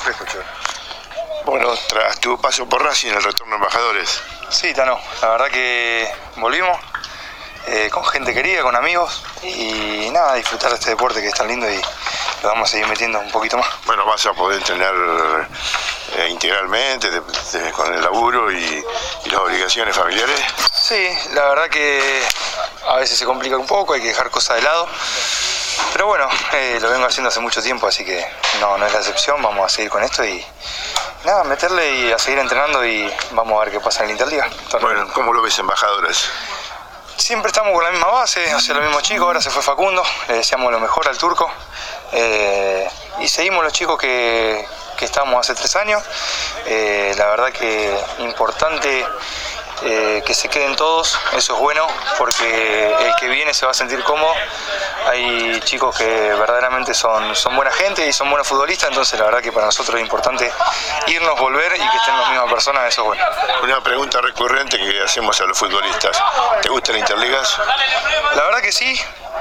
fresco, chévere. Bueno, tras tu paso por Racing, el retorno a Embajadores. Sí, Tano, la verdad que volvimos con gente querida, con amigos y nada, disfrutar de este deporte que es tan lindo y lo vamos a seguir metiendo un poquito más. Bueno, vas a poder entrenar integralmente con el laburo y las obligaciones familiares. Sí, la verdad que a veces se complica un poco, hay que dejar cosas de lado. Pero bueno, lo vengo haciendo hace mucho tiempo, así que no es la excepción, vamos a seguir con esto y nada, meterle y a seguir entrenando y vamos a ver qué pasa en la Interliga. Bueno, ¿cómo lo ves Embajadores? Siempre estamos con la misma base, o sea, los mismos chicos, ahora se fue Facundo, le deseamos lo mejor al turco y seguimos los chicos que estábamos hace 3 años. La verdad que importante que se queden todos, eso es bueno porque el que viene se va a sentir cómodo. Hay chicos que verdaderamente son buena gente y son buenos futbolistas, entonces la verdad que para nosotros es importante irnos, volver y que estén las mismas personas, eso es bueno. Una pregunta recurrente que hacemos a los futbolistas, ¿te gusta la Interligas? La verdad que sí.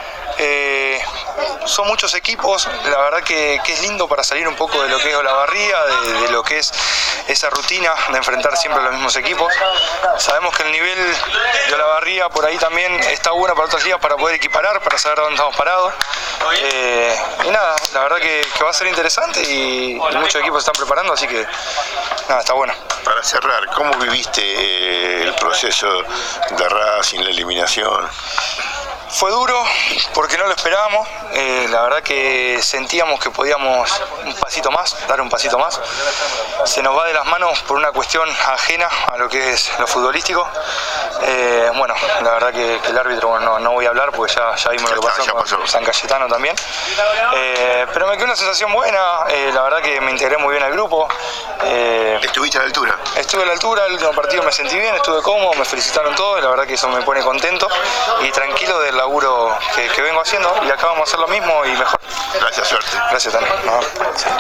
Son muchos equipos, la verdad que es lindo para salir un poco de lo que es Olavarría, de lo que es esa rutina de enfrentar siempre a los mismos equipos. Sabemos que el nivel de Olavarría por ahí también está bueno para otras ligas para poder equiparar, para saber dónde estamos parados. Y nada, la verdad que va a ser interesante y muchos equipos se están preparando, así que nada, está bueno. Para cerrar, ¿cómo viviste el proceso de Racing, la eliminación? Fue duro porque no lo esperábamos, la verdad que sentíamos que podíamos un pasito más, dar un pasito más. Se nos va de las manos por una cuestión ajena a lo que es lo futbolístico. Bueno, la verdad que el árbitro, bueno, no voy a hablar porque ya vimos lo que pasó con San Cayetano también. Pero me quedó una sensación buena, la verdad que me integré muy bien al grupo. ¿Estuviste a la altura? Estuve a la altura, el último partido me sentí bien, estuve cómodo, me felicitaron todos, la verdad que eso me pone contento y tranquilo del laburo que vengo haciendo y acá vamos a hacer lo mismo y mejor. Gracias, suerte. Gracias, Tano.